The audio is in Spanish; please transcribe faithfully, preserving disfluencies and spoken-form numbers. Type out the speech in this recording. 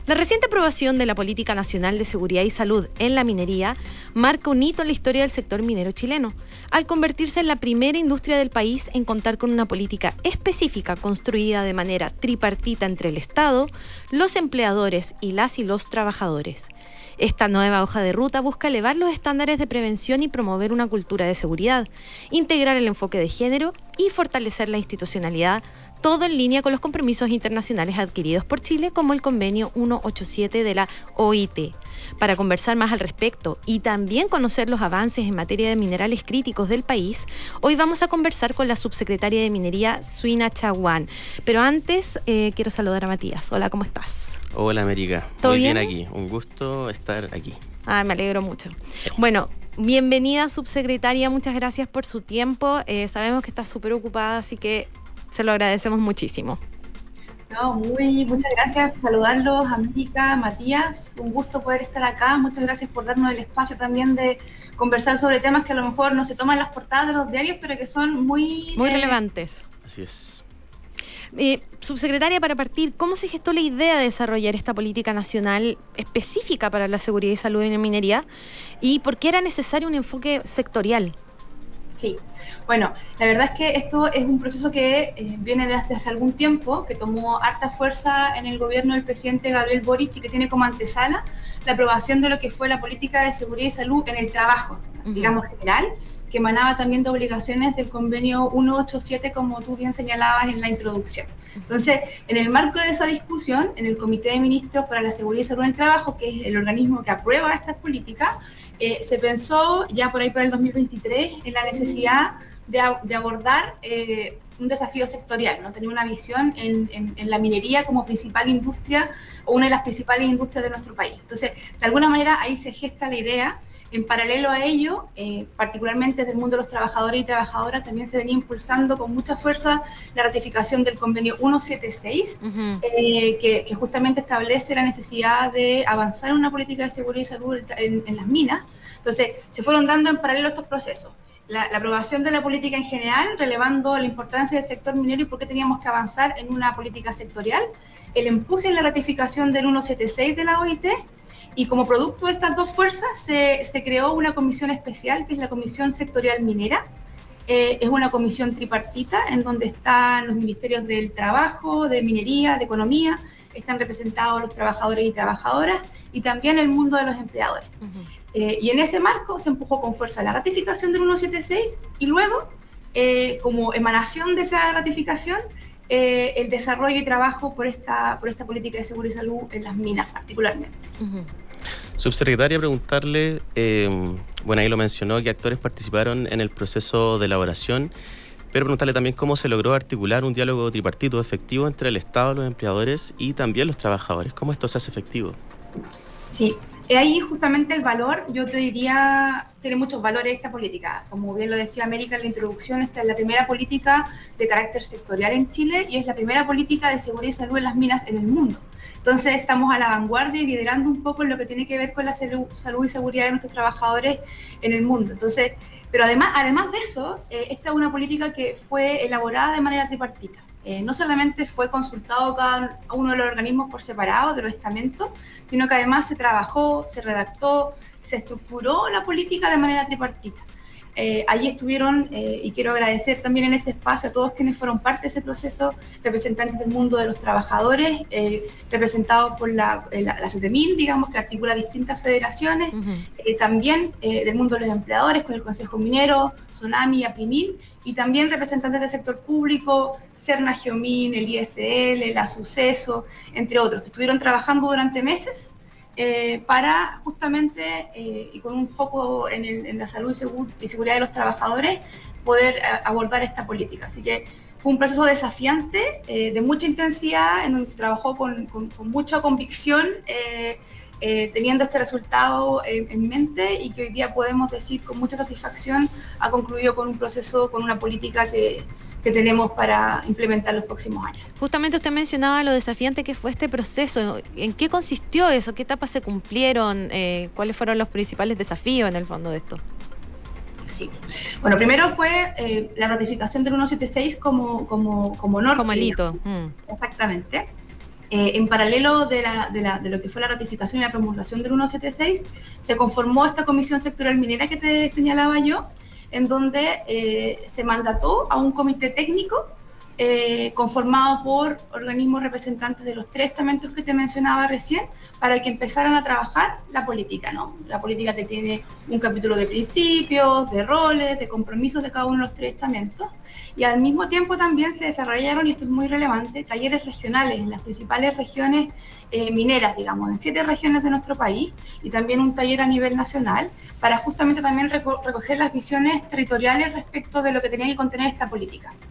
La reciente aprobación de la Política Nacional de Seguridad y Salud en la minería marca un hito en la historia del sector minero chileno, al convertirse en la primera industria del país en contar con una política específica construida de manera tripartita entre el Estado, los empleadores y las y los trabajadores. Esta nueva hoja de ruta busca elevar los estándares de prevención y promover una cultura de seguridad, integrar el enfoque de género y fortalecer la institucionalidad, todo en línea con los compromisos internacionales adquiridos por Chile, como el convenio ciento ochenta y siete de la O I T. Para conversar más al respecto y también conocer los avances en materia de minerales críticos del país, hoy vamos a conversar con la subsecretaria de Minería, Suina Chaguán. Pero antes, eh, quiero saludar a Matías. Hola, ¿cómo estás? Hola, América. ¿Todo Muy bien? bien aquí. Un gusto estar aquí. Ah, me alegro mucho. Bueno, bienvenida, subsecretaria. Muchas gracias por su tiempo. Eh, sabemos que está súper ocupada, así que se lo agradecemos muchísimo. No, muy, muchas gracias por saludarlos, América, Matías. Un gusto poder estar acá. Muchas gracias por darnos el espacio también de conversar sobre temas que a lo mejor no se toman en las portadas de los diarios, pero que son muy... Muy eh, relevantes. Así es. Eh, subsecretaria, para partir, ¿cómo se gestó la idea de desarrollar esta política nacional específica para la seguridad y salud en la minería? ¿Y por qué era necesario un enfoque sectorial? Sí, bueno, la verdad es que esto es un proceso que eh, viene desde hace algún tiempo, que tomó harta fuerza en el gobierno del presidente Gabriel Boric y que tiene como antesala la aprobación de lo que fue la política de seguridad y salud en el trabajo, uh-huh. digamos general, que emanaba también de obligaciones del convenio ciento ochenta y siete, como tú bien señalabas en la introducción. Entonces, en el marco de esa discusión, en el Comité de Ministros para la Seguridad y Salud en el Trabajo, que es el organismo que aprueba estas políticas, eh, se pensó ya por ahí para el dos mil veintitrés en la necesidad de, de abordar eh, un desafío sectorial, ¿no? Tener una visión en, en, en la minería como principal industria o una de las principales industrias de nuestro país. Entonces, de alguna manera ahí se gesta la idea. En paralelo a ello, eh, particularmente desde el mundo de los trabajadores y trabajadoras, también se venía impulsando con mucha fuerza la ratificación del convenio ciento setenta y seis, uh-huh. eh, que, que justamente establece la necesidad de avanzar en una política de seguridad y salud en, en las minas. Entonces, se fueron dando en paralelo estos procesos. La, la aprobación de la política en general, relevando la importancia del sector minero y por qué teníamos que avanzar en una política sectorial, el empuje en la ratificación del ciento setenta y seis de la O I T, y como producto de estas dos fuerzas se, se creó una comisión especial, que es la Comisión Sectorial Minera. Eh, es una comisión tripartita en donde están los ministerios del Trabajo, de Minería, de Economía, están representados los trabajadores y trabajadoras y también el mundo de los empleadores. Uh-huh. Eh, y en ese marco se empujó con fuerza la ratificación del ciento setenta y seis y luego, eh, como emanación de esa ratificación, Eh, el desarrollo y trabajo por esta por esta política de seguridad y salud en las minas particularmente. Uh-huh. Subsecretaria, preguntarle, eh, bueno, ahí lo mencionó, que actores participaron en el proceso de elaboración, pero preguntarle también cómo se logró articular un diálogo tripartito efectivo entre el Estado, los empleadores y también los trabajadores. ¿Cómo esto se hace efectivo? Sí, ahí justamente el valor, yo te diría, tiene muchos valores esta política. Como bien lo decía América en la introducción, esta es la primera política de carácter sectorial en Chile y es la primera política de seguridad y salud en las minas en el mundo. Entonces estamos a la vanguardia y liderando un poco en lo que tiene que ver con la salud y seguridad de nuestros trabajadores en el mundo. Entonces, pero además, además de eso, eh, esta es una política que fue elaborada de manera tripartita. Eh, no solamente fue consultado cada uno de los organismos por separado, de los estamentos, sino que además se trabajó, se redactó, se estructuró la política de manera tripartita. Eh, allí estuvieron, eh, y quiero agradecer también en este espacio a todos quienes fueron parte de ese proceso, representantes del mundo de los trabajadores, eh, representados por la, la, la SUTEMIN, digamos, que articula distintas federaciones, uh-huh. eh, también eh, del mundo de los empleadores, con el Consejo Minero, SONAMI, APRIMIN, y también representantes del sector público, Serna Geomin, el I S L, la Suceso, entre otros, que estuvieron trabajando durante meses eh, para justamente, eh, y con un foco en, el, en la salud y seguridad de los trabajadores, poder eh, abordar esta política. Así que fue un proceso desafiante, eh, de mucha intensidad, en donde se trabajó con, con, con mucha convicción, eh, eh, teniendo este resultado en, en mente, y que hoy día podemos decir con mucha satisfacción ha concluido con un proceso, con una política que que tenemos para implementar los próximos años. Justamente usted mencionaba lo desafiante que fue este proceso. ¿En qué consistió eso? ¿Qué etapas se cumplieron? Eh, ¿Cuáles fueron los principales desafíos en el fondo de esto? Sí. Bueno, primero fue eh, la ratificación del ciento setenta y seis como, como, como norte. Como el hito. Mm. Exactamente. Eh, en paralelo de, la, de, la, de lo que fue la ratificación y la promulgación del ciento setenta y seis, se conformó esta Comisión Sectorial Minera que te señalaba yo, en donde eh, se mandató a un comité técnico eh, conformado por organismos representantes de los tres estamentos que te mencionaba recién, para que empezaran a trabajar la política, ¿no? La política que tiene un capítulo de principios, de roles, de compromisos de cada uno de los tres estamentos, y al mismo tiempo también se desarrollaron, y esto es muy relevante, talleres regionales en las principales regiones eh, mineras, digamos, en siete regiones de nuestro país, y también un taller a nivel nacional, para justamente también reco recoger las visiones territoriales respecto de lo que tenía que contener esta política.